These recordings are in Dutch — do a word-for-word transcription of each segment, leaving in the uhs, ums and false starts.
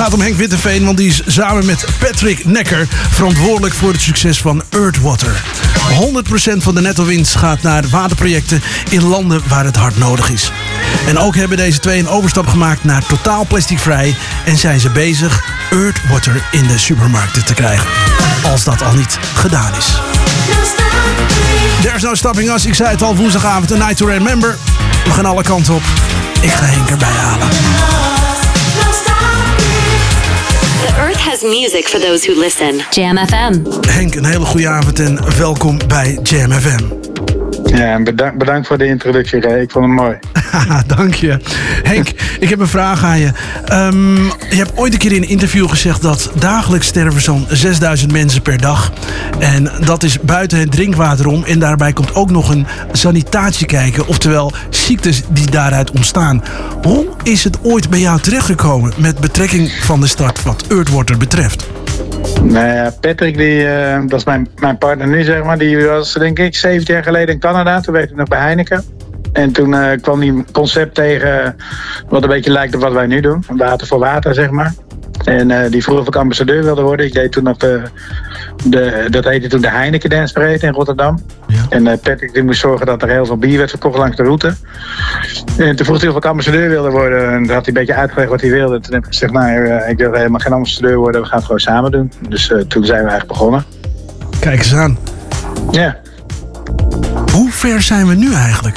gaat om Henk Witteveen, want die is samen met Patrick Necker verantwoordelijk voor het succes van Earthwater. honderd procent van de netto-winst gaat naar waterprojecten in landen waar het hard nodig is. En ook hebben deze twee een overstap gemaakt naar totaal plasticvrij en zijn ze bezig Earthwater in de supermarkten te krijgen. Als dat al niet gedaan is. There's no stopping us. Ik zei het al, woensdagavond, A Night to Remember. We gaan alle kanten op. Ik ga Henk erbij halen. The Earth has music for those who listen. Jam F M. Henk, een hele goede avond en welkom bij Jam F M. Ja, bedankt, bedankt voor de introductie, Ray. Ik vond het mooi. Dank je. Henk, ik heb een vraag aan je. Um, je hebt ooit een keer in een interview gezegd dat dagelijks sterven zo'n zesduizend mensen per dag. En dat is buiten het drinkwater om. En daarbij komt ook nog een sanitatie kijken. Oftewel ziektes die daaruit ontstaan. Hoe is het ooit bij jou terechtgekomen met betrekking van de start wat Earthwater betreft? Nou ja, Patrick, die, uh, dat is mijn, mijn partner nu, zeg maar. Die was, denk ik, zeventien jaar geleden in Canada. Toen werkte ik nog bij Heineken. En toen uh, kwam die concept tegen wat een beetje lijkt op wat wij nu doen. Water voor water, zeg maar. En uh, die vroeg of ik ambassadeur wilde worden. Ik deed toen nog de, de dat heette toen de Heineken Dance Parade in Rotterdam. Ja. En uh, Patrick die moest zorgen dat er heel veel bier werd verkocht langs de route. En toen vroeg hij of ik ambassadeur wilde worden. En toen had hij een beetje uitgelegd wat hij wilde. Toen heb ik gezegd, nou, uh, ik wil helemaal geen ambassadeur worden. We gaan het gewoon samen doen. Dus uh, toen zijn we eigenlijk begonnen. Kijk eens aan. Ja. Hoe ver zijn we nu eigenlijk?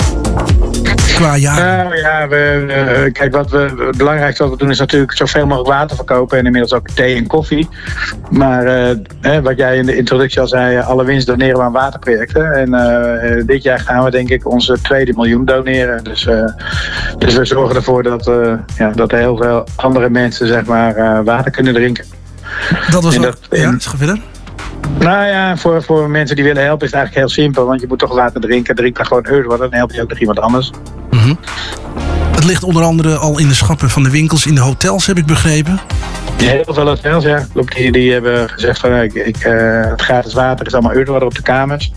Qua jaar. Nou ja, we, uh, kijk, wat we, het belangrijkste wat we doen is natuurlijk zoveel mogelijk water verkopen en inmiddels ook thee en koffie. Maar uh, hè, wat jij in de introductie al zei, alle winst doneren we aan waterprojecten. En uh, dit jaar gaan we denk ik onze tweede miljoen doneren. Dus, uh, dus we zorgen ervoor dat, uh, ja, dat er heel veel andere mensen zeg maar, uh, water kunnen drinken. Dat was en ook, dat, ja, ga verder. Nou ja, voor, voor mensen die willen helpen is het eigenlijk heel simpel. Want je moet toch water drinken. Drink dan gewoon Earthwater. Dan help je ook nog iemand anders. Mm-hmm. Het ligt onder andere al in de schappen van de winkels, in de hotels, heb ik begrepen. Ja, heel veel hotels, ja. Die, die hebben gezegd van ik, ik, uh, het gratis water is allemaal Earthwater op de kamers.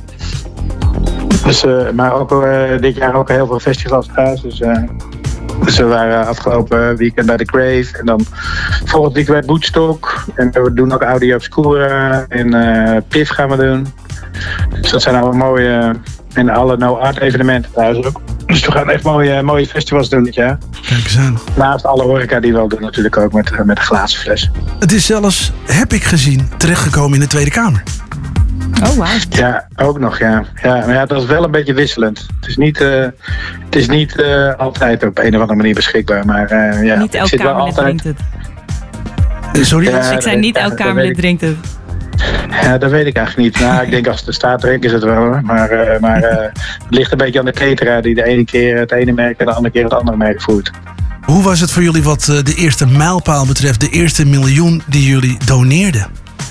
Dus, uh, maar ook uh, dit jaar ook heel veel festivals thuis. Dus, uh, dus we waren afgelopen weekend bij The Grave. En dan volgend weekend bij Woodstock. En we doen ook Audio Obscura. En uh, Piff gaan we doen. Dus dat zijn allemaal mooie... En alle no-art evenementen thuis ook. Dus we gaan echt mooie, mooie festivals doen dit jaar. Kijk eens aan. Naast alle horeca die we al doen natuurlijk ook met, met de glazen fles. Het is zelfs, heb ik gezien, terechtgekomen in de Tweede Kamer. Oh, wow. Ja, ook nog, ja. Ja, maar ja, dat is wel een beetje wisselend. Het is niet, uh, het is niet uh, altijd op een of andere manier beschikbaar. Maar uh, ja, niet elk Kamerlid altijd... drinkt het. Uh, sorry? Ja, ik zei niet elk Kamerlid drinkt het. Ja, dat weet ik eigenlijk niet. Nou, ik denk als de staat drinkt is het wel hoor. Maar, uh, maar uh, het ligt een beetje aan de cateraar die de ene keer het ene merk en de andere keer het andere merk voert. Hoe was het voor jullie wat uh, de eerste mijlpaal betreft, de eerste miljoen die jullie doneerden?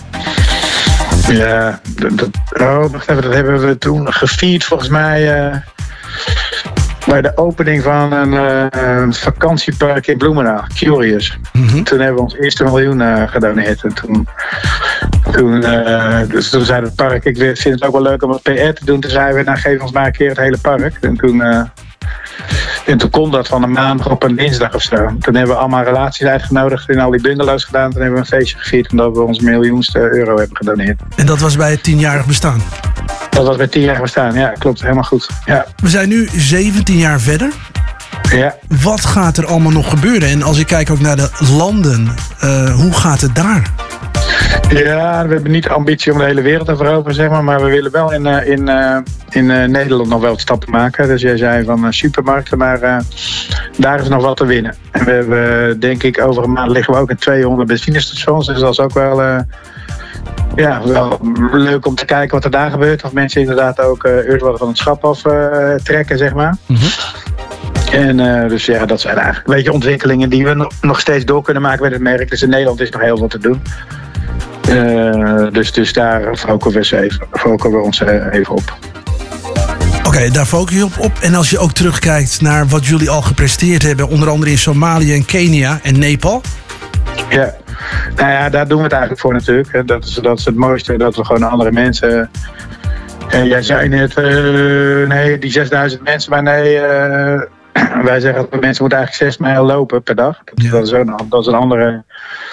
Ja, dat, dat, oh, wacht even, dat hebben we toen gevierd volgens mij uh, bij de opening van een uh, vakantiepark in Bloemendaal, Curious. Mm-hmm. Toen hebben we ons eerste miljoen uh, gedoneerd. En toen, toen, uh, dus toen zei het park, ik vind het ook wel leuk om wat P R te doen. Toen zeiden we, nou geef ons maar een keer het hele park. En toen... Uh, En toen kon dat van een maandag op een dinsdag of zo. Toen hebben we allemaal relaties uitgenodigd en al die bungalows gedaan. Toen hebben we een feestje gevierd omdat we ons miljoenste euro hebben gedoneerd. En dat was bij het tienjarig bestaan? Dat was bij het tienjarig bestaan, ja, klopt. Helemaal goed. Ja. We zijn nu zeventien jaar verder. Ja. Wat gaat er allemaal nog gebeuren? En als ik kijk ook naar de landen, uh, hoe gaat het daar? Ja, we hebben niet de ambitie om de hele wereld te veroveren, zeg maar. Maar we willen wel in, uh, in, uh, in uh, Nederland nog wel wat stappen maken. Dus jij zei van uh, supermarkten, maar uh, daar is nog wat te winnen. En we hebben, denk ik, over een maand liggen we ook in tweehonderd benzinestations. Dus dat is ook wel, uh, ja, wel leuk om te kijken wat er daar gebeurt. Of mensen inderdaad ook uh, Earthwater van het schap af uh, trekken, zeg maar. Mm-hmm. En uh, dus ja, dat zijn eigenlijk een beetje ontwikkelingen die we nog, nog steeds door kunnen maken met het merk. Dus in Nederland is nog heel veel te doen. Uh, dus, dus daar focussen we, even, focussen we ons even op. Oké, okay, daar focus je op, op. En als je ook terugkijkt naar wat jullie al gepresteerd hebben, onder andere in Somalië en Kenia en Nepal. Ja, nou ja, daar doen we het eigenlijk voor natuurlijk. Dat is, dat is het mooiste, dat we gewoon andere mensen... Uh, jij zei net, uh, nee, die zesduizend mensen, maar nee, uh, wij zeggen dat mensen moeten eigenlijk zes mijl lopen per dag. Dat, Ja. dat, is, een, dat is een andere...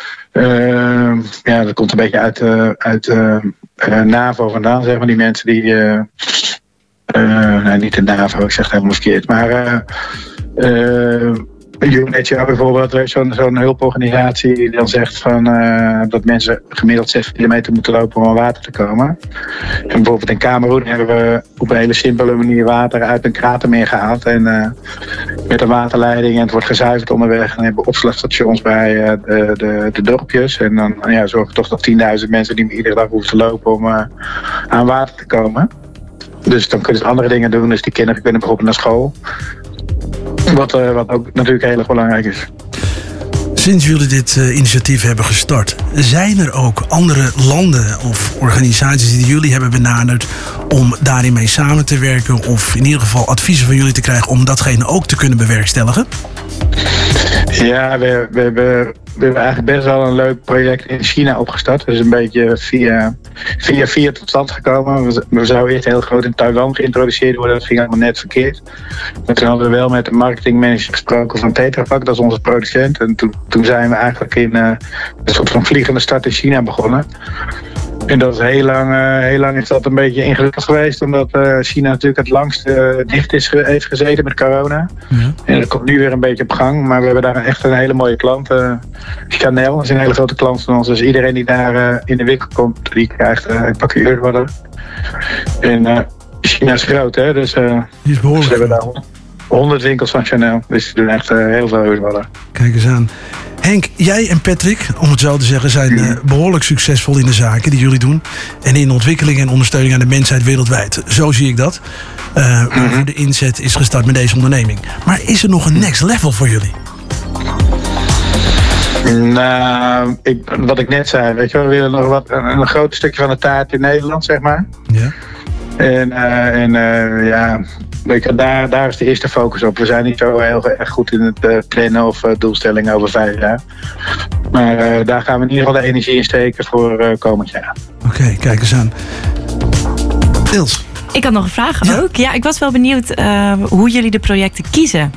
Uh, ja, dat komt een beetje uit, uh, uit uh, uh, NAVO vandaan, zeg maar. Die mensen die... Uh, uh, nee, niet de NAVO, ik zeg het helemaal verkeerd. Maar... Uh, uh, U N H C R bijvoorbeeld, zo'n zo'n hulporganisatie die dan zegt van, uh, dat mensen gemiddeld zes kilometer moeten lopen om aan water te komen. En bijvoorbeeld in Kameroen hebben we op een hele simpele manier water uit een kratermeer gehaald. En uh, met een waterleiding en het wordt gezuiverd onderweg. En dan hebben we opslagstations bij uh, de, de, de dorpjes. En dan ja, zorgen we toch dat tienduizend mensen niet meer iedere dag hoeven te lopen om uh, aan water te komen. Dus dan kunnen ze andere dingen doen. Dus die kinderen kunnen bijvoorbeeld naar school. Wat, uh, wat ook natuurlijk heel erg belangrijk is. Sinds jullie dit uh, initiatief hebben gestart, zijn er ook andere landen of organisaties die jullie hebben benaderd om daarin mee samen te werken of in ieder geval adviezen van jullie te krijgen om datgene ook te kunnen bewerkstelligen? Ja, we, we, we, we hebben eigenlijk best wel een leuk project in China opgestart. Dat is een beetje via, via, via tot stand gekomen. We, we zouden eerst heel groot in Taiwan geïntroduceerd worden. Dat ging allemaal net verkeerd. Maar toen hadden we wel met de marketingmanager gesproken van Tetra Pak. Dat is onze producent. En toen, toen zijn we eigenlijk in uh, een soort van vliegende start in China begonnen. En dat is heel lang, uh, heel lang is dat een beetje ingewikkeld geweest. Omdat uh, China natuurlijk het langst uh, dicht is ge- heeft gezeten met corona. Ja. En dat komt nu weer een beetje op gang. Maar we hebben daar echt een hele mooie klant. Uh, Chanel, dat is een hele grote klant van ons. Dus iedereen die daar uh, in de winkel komt, die krijgt uh, een pakje earbuds. En uh, China is groot, hè. Dus, uh, die is behoorlijk. dus we hebben daar honderd winkels van Chanel. Dus die doen echt uh, heel veel earbuds. Kijk eens aan. Henk, jij en Patrick, om het zo te zeggen, zijn uh, behoorlijk succesvol in de zaken die jullie doen. En in ontwikkeling en ondersteuning aan de mensheid wereldwijd. Zo zie ik dat. Uh, waarvoor de inzet is gestart met deze onderneming. Maar is er nog een next level voor jullie? Nou, ik, wat ik net zei, weet je wel, we willen nog wat, een, een groot stukje van de taart in Nederland, zeg maar. Ja. En, uh, en uh, ja, weet je, daar, daar is de eerste focus op. We zijn niet zo heel erg goed in het uh, plannen of uh, doelstellingen over vijf jaar. Maar uh, daar gaan we in ieder geval de energie in steken voor uh, komend jaar. Oké, okay, kijk eens aan. Ilse. Ik had nog een vraag ja. ook. Ja, ik was wel benieuwd uh, hoe jullie de projecten kiezen.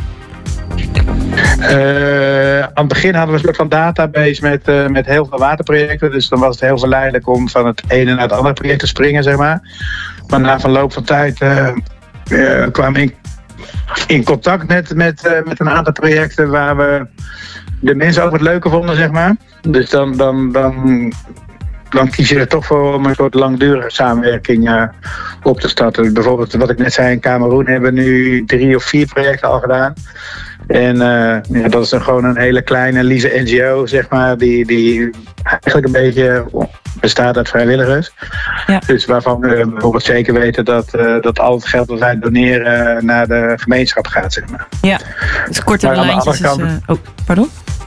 Uh, aan het begin hadden we een soort van database met, uh, met heel veel waterprojecten. Dus dan was het heel verleidelijk om van het ene naar het andere project te springen, zeg maar. Maar na verloop van tijd uh, uh, kwamen we in, in contact met, met, uh, met een aantal projecten waar we de mensen ook wat leuker vonden, zeg maar. Dus dan, dan, dan, dan kies je er toch voor om een soort langdurige samenwerking uh, op te starten. Bijvoorbeeld wat ik net zei, in Kameroen hebben we nu drie of vier projecten al gedaan. En uh, ja, dat is dan gewoon een hele kleine, lieve N G O, zeg maar, die, die eigenlijk een beetje bestaat uit vrijwilligers. Ja. Dus waarvan we bijvoorbeeld zeker weten dat, uh, dat al het geld dat wij doneren naar de gemeenschap gaat, zeg maar. Ja, dus kortere lijntjes. Kant, is, uh, oh, pardon?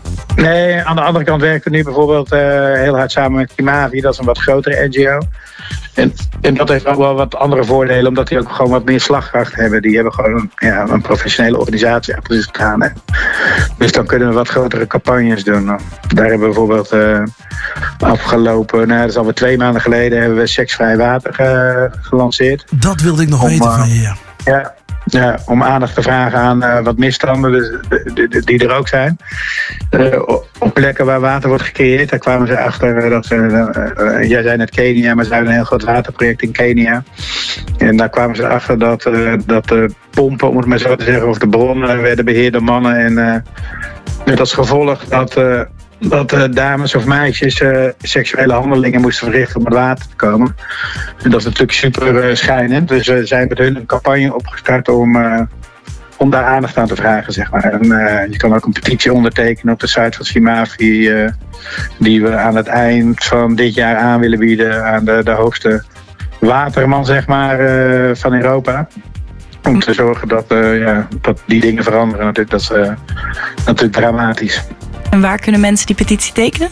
Nee, aan de andere kant werken we nu bijvoorbeeld uh, heel hard samen met Kimavi, dat is een wat grotere N G O. En, en dat heeft ook wel wat andere voordelen, omdat die ook gewoon wat meer slagkracht hebben. Die hebben gewoon ja, een professionele organisatie achter zich staan. Hè. Dus dan kunnen we wat grotere campagnes doen. Daar hebben we bijvoorbeeld uh, afgelopen, nou, dat is alweer twee maanden geleden, hebben we seksvrij water uh, gelanceerd. Dat wilde ik nog om, weten van je, ja. Ja. Ja, om aandacht te vragen aan uh, wat misstanden dus, die, die, die er ook zijn. Uh, op plekken waar water wordt gecreëerd, daar kwamen ze achter dat ze, uh, uh, jij zei net Kenia, maar ze hebben een heel groot waterproject in Kenia. En daar kwamen ze achter dat, uh, dat de pompen, om het maar zo te zeggen, of de bronnen werden beheerd door mannen. En uh, met als gevolg dat, uh, dat uh, dames of meisjes uh, seksuele handelingen moesten verrichten om het water te komen. En dat is natuurlijk super uh, schijnend. Dus we uh, zijn met hun een campagne opgestart om, uh, om daar aandacht aan te vragen, zeg maar. En uh, je kan ook een petitie ondertekenen op de site van Simavi, uh, die we aan het eind van dit jaar aan willen bieden aan de, de hoogste waterman, zeg maar, uh, van Europa. Om te zorgen dat, uh, ja, dat die dingen veranderen. Natuurlijk, dat is uh, natuurlijk dramatisch. En waar kunnen mensen die petitie tekenen?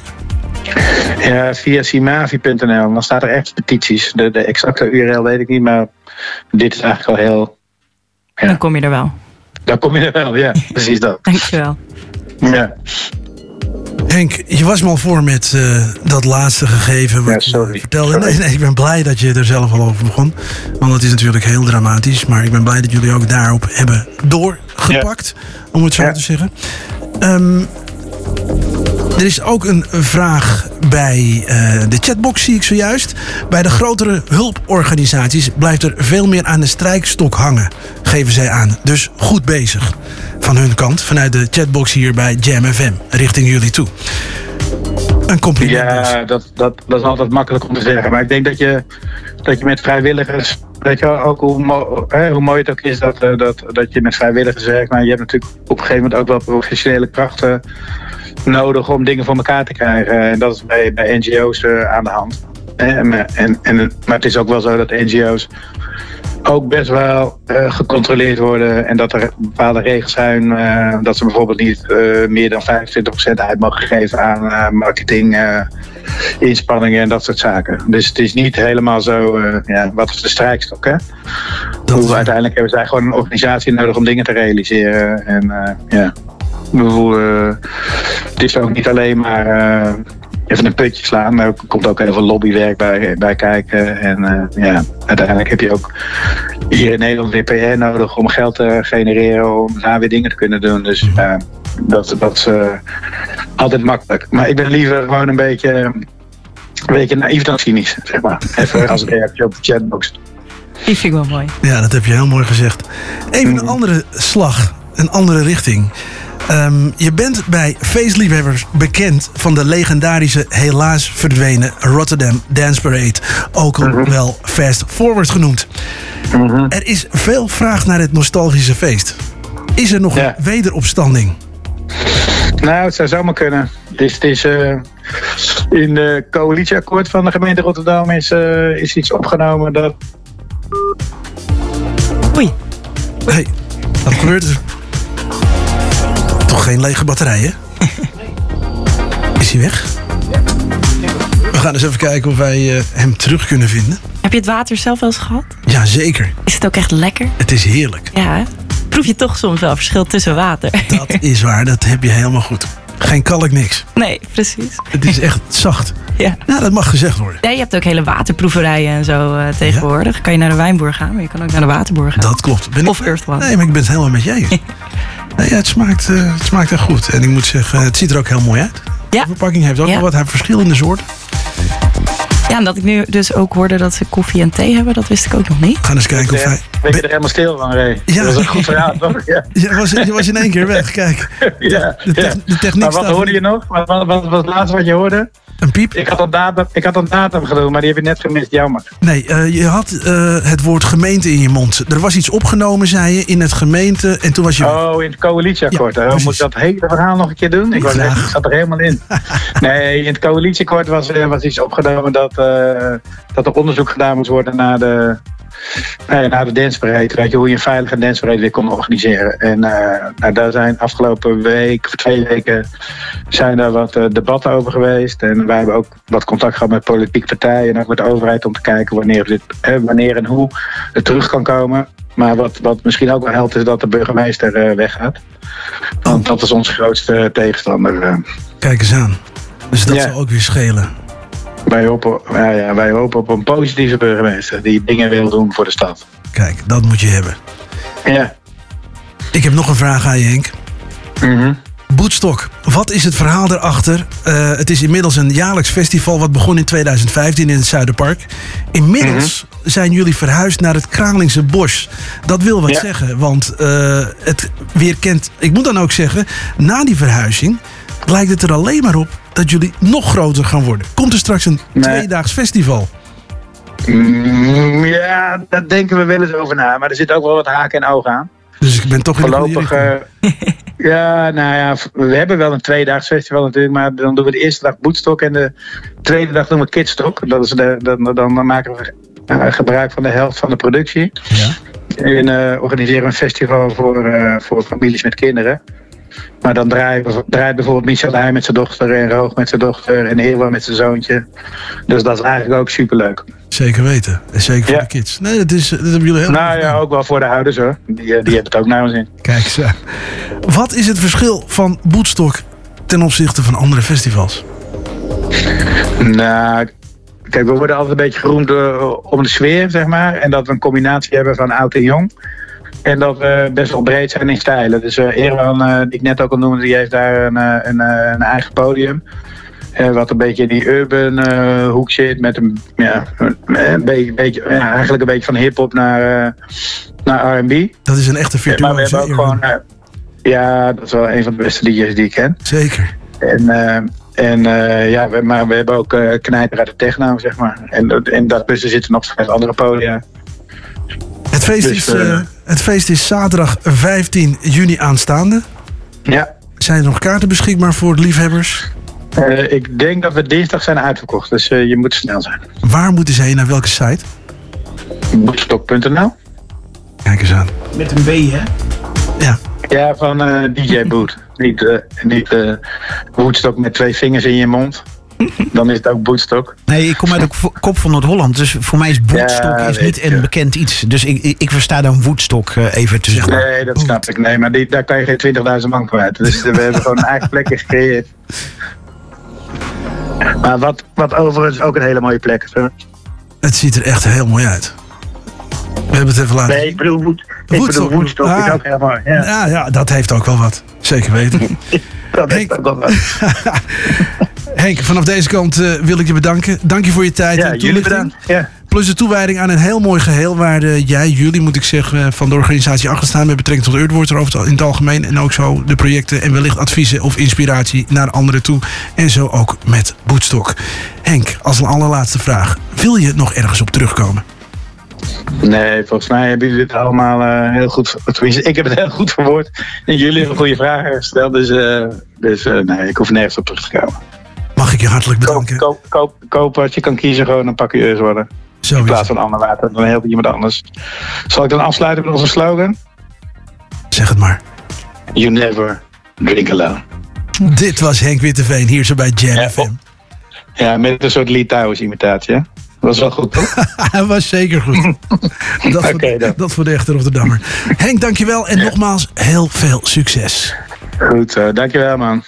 Ja, via simavi punt n l. Dan staat er echt petities. De, de exacte U R L weet ik niet, maar dit is eigenlijk al heel... Ja. Dan kom je er wel. Dan kom je er wel, ja. Precies dat. Dankjewel. Ja. Henk, je was me al voor met uh, dat laatste gegeven wat ja, sorry. je vertelde. Sorry. Nee, nee, ik ben blij dat je er zelf al over begon. Want het is natuurlijk heel dramatisch. Maar ik ben blij dat jullie ook daarop hebben door gepakt, ja. om het zo ja. te zeggen. Um, er is ook een vraag bij uh, de chatbox, zie ik zojuist. Bij de grotere hulporganisaties blijft er veel meer aan de strijkstok hangen, geven zij aan. Dus goed bezig van hun kant, vanuit de chatbox hier bij Jam F M, richting jullie toe. Een compliment. Ja, dat, dat, dat is altijd makkelijk om te zeggen. Maar ik denk dat je, dat je met vrijwilligers, weet je wel, ook hoe, mo- hè, hoe mooi het ook is dat, uh, dat, dat je met vrijwilligers werkt. Maar je hebt natuurlijk op een gegeven moment ook wel professionele krachten nodig om dingen voor elkaar te krijgen. En dat is bij, bij N G O's uh, aan de hand. En, en, en, maar het is ook wel zo dat N G O's ook best wel uh, gecontroleerd worden en dat er bepaalde regels zijn uh, dat ze bijvoorbeeld niet uh, meer dan vijfentwintig procent uit mogen geven aan uh, marketing uh, inspanningen en dat soort zaken. Dus het is niet helemaal zo, uh, ja, wat is de strijkstok, hè? Hoe, uiteindelijk hebben zij gewoon een organisatie nodig om dingen te realiseren en uh, ja, bedoel, uh, het is ook niet alleen maar uh, even een putje slaan. Er komt ook heel veel lobbywerk bij, bij kijken. En uh, ja, uiteindelijk heb je ook hier in Nederland weer P R nodig om geld te genereren om daar weer dingen te kunnen doen. Dus uh, dat, dat is uh, altijd makkelijk. Maar ik ben liever gewoon een beetje, een beetje naïef dan cynisch, zeg maar. Even als reactie op de chatbox. Die vind ik wel mooi. Ja, dat heb je heel mooi gezegd. Even een andere slag, een andere richting. Um, je bent bij feestliefhebbers bekend van de legendarische, helaas verdwenen Rotterdam Dance Parade. Ook al mm-hmm. wel Fast Forward genoemd. Mm-hmm. Er is veel vraag naar het nostalgische feest. Is er nog ja. een wederopstanding? Nou, het zou zomaar kunnen. Het is, het is, uh, in de coalitieakkoord van de gemeente Rotterdam is, uh, is iets opgenomen dat... Oei. Hey, wat gebeurt er? Toch geen lege batterij, hè? Is hij weg? We gaan eens even kijken of wij uh, hem terug kunnen vinden. Heb je het water zelf wel eens gehad? Ja, zeker. Is het ook echt lekker? Het is heerlijk. Ja, hè? Proef je toch soms wel verschil tussen water? Dat is waar, dat heb je helemaal goed. Geen kalk, niks. Nee, precies. Het is echt zacht. Ja. Ja, dat mag gezegd worden. Ja, je hebt ook hele waterproeverijen en zo uh, tegenwoordig. Ja. Kan je naar de Wijnboer gaan, maar je kan ook naar de Waterboer gaan. Dat klopt. Ben of ik... Earth One. Nee, maar ik ben het helemaal met jij. Nee, ja, het, smaakt, uh, het smaakt echt goed. En ik moet zeggen, het ziet er ook heel mooi uit. Ja. De verpakking heeft ook ja. wel wat verschillende soorten. Ja, en dat ik nu dus ook hoorde dat ze koffie en thee hebben, dat wist ik ook nog niet. Ga eens kijken of wij... Ben je er helemaal stil van, Ray? Ja. Dat was een goed verhaal, toch? Ja. Je was, je was in één keer weg, kijk. Ja, de, te- ja. de techniek maar wat staat... hoorde je nog? Wat, wat, wat was het laatste wat je hoorde? Een piep? Ik had een datum, ik had een datum gedaan, maar die heb je net gemist. Jammer. Nee, uh, je had uh, het woord gemeente in je mond. Er was iets opgenomen, zei je, in het gemeente. En toen was je... Oh, in het coalitieakkoord. Ja, oh, moet ik dat hele verhaal nog een keer doen? Ik, was echt, ik zat er helemaal in. Nee, in het coalitieakkoord was, uh, was iets opgenomen dat, uh, dat er onderzoek gedaan moest worden naar de... Nee, naar de danceparade, weet je, hoe je een veilige danceparade weer kon organiseren. En uh, nou, daar zijn afgelopen week of twee weken zijn daar wat uh, debatten over geweest. En wij hebben ook wat contact gehad met politieke partijen en ook met de overheid om te kijken wanneer, dit, eh, wanneer en hoe het terug kan komen. Maar wat, wat misschien ook wel helpt is dat de burgemeester uh, weggaat. Want dat is onze grootste tegenstander. Uh. Kijk eens aan. Dus dat ja. zal ook weer schelen. Wij hopen, ja, ja, wij hopen op een positieve burgemeester die dingen wil doen voor de stad. Kijk, dat moet je hebben. Ja. Ik heb nog een vraag aan je, Henk. Mm-hmm. Woodstock, wat is het verhaal daarachter? Uh, het is inmiddels een jaarlijks festival wat begon in tweeduizend vijftien in het Zuiderpark. Inmiddels mm-hmm. zijn jullie verhuisd naar het Kralingse Bos. Dat wil wat ja. zeggen, want uh, het weer kent... Ik moet dan ook zeggen, na die verhuizing lijkt het er alleen maar op dat jullie nog groter gaan worden. Komt er straks een nee. tweedaags festival? Mm, ja, daar denken we wel eens over na. Maar er zit ook wel wat haken en ogen aan. Dus ik ben toch in de Voorlopig, uh, ja, nou ja, we hebben wel een tweedaags festival natuurlijk. Maar dan doen we de eerste dag Woodstock en de tweede dag doen we Kidstock. Dat is de, dan, dan maken we uh, gebruik van de helft van de productie. Ja. En uh, organiseren we een festival voor, uh, voor families met kinderen. Maar dan draait, draait bijvoorbeeld Michel Heij met zijn dochter en Roog met zijn dochter en Ewa met zijn zoontje. Dus dat is eigenlijk ook superleuk. Zeker weten. En zeker voor ja. de kids. Nee, dat, is, dat hebben jullie heel Nou ja, ook wel voor de ouders hoor. Die, die hebben het ook naar ons in. Kijk eens aan. Wat is het verschil van Woodstock ten opzichte van andere festivals? Nou, kijk, we worden altijd een beetje geroemd uh, om de sfeer, zeg maar. En dat we een combinatie hebben van oud en jong. En dat we best wel breed zijn in stijlen. Dus uh, Erwan, uh, die ik net ook al noemde, die heeft daar een, uh, een, uh, een eigen podium. Uh, wat een beetje in die urban uh, hoek zit. Met een, ja, een beetje, beetje, ja, eigenlijk een beetje van hip-hop naar, uh, naar R en B. Dat is een echte virtuoos. Maar we hebben ook gewoon... Uh, ja, dat is wel een van de beste D J's die ik ken. Zeker. En... Uh, En uh, ja, we, maar we hebben ook uh, knijter uit de techno, zeg maar. En, en daartussen zitten nog steeds andere podia. Het feest, dus, is, uh, uh, het feest is zaterdag vijftien juni aanstaande. Ja. Zijn er nog kaarten beschikbaar voor liefhebbers? Uh, ik denk dat we dinsdag zijn uitverkocht, dus uh, je moet snel zijn. Waar moeten ze heen? Naar welke site? Bootstock punt n l. Kijk eens aan. Met een B, hè? Ja. Ja, van uh, D J Boot. niet uh, niet uh, Woodstock met twee vingers in je mond. Dan is het ook Bootstock. Nee, ik kom uit de kop van Noord-Holland. Dus voor mij is Woodstock ja, is niet een bekend iets. Dus ik, ik, ik versta dan Woodstock uh, even te zeggen. Nee, dat snap ik. Nee, maar die, daar kan je geen twintigduizend man kwijt. Dus we hebben gewoon een eigen plekje gecreëerd. Maar wat, wat overigens ook een hele mooie plek is. Hè? Het ziet er echt heel mooi uit. We hebben het even laten. Nee, ik bedoel, Wood, ik Woodstock, bedoel, Woodstock ah, is ook heel mooi. Ja. Ja, ja, dat heeft ook wel wat. Zeker weten. dat heeft ook wel wat. Henk, vanaf deze kant uh, wil ik je bedanken. Dank je voor je tijd. Ja, jullie bedankt. Ja. Plus de toewijding aan een heel mooi geheel waar uh, jij, jullie moet ik zeggen, van de organisatie achter staan met betrekking tot Earthwater over het, in het algemeen. En ook zo de projecten en wellicht adviezen of inspiratie naar anderen toe. En zo ook met Woodstock. Henk, als een allerlaatste vraag. Wil je nog ergens op terugkomen? Nee, volgens mij hebben jullie het allemaal uh, heel goed. Ik heb het heel goed verwoord. En jullie hebben goede vragen gesteld. Dus, uh, dus uh, nee, ik hoef nergens op terug te komen. Mag ik je hartelijk bedanken. Koop, koop, koop, koop wat je kan kiezen, gewoon een pakje eus worden. Zo in plaats van ander water, dan helpt iemand anders. Zal ik dan afsluiten met onze slogan? Zeg het maar. You never drink alone. Dit was Henk Witteveen hier zo bij Jam F M. Ja, met een soort Lee Towers imitatie, hè? Dat was wel goed, toch? Hij was zeker goed. Dat, voor, okay, de, dat voor de echte Rotterdammer. Henk, dankjewel en nogmaals heel veel succes. Goed zo, dankjewel man.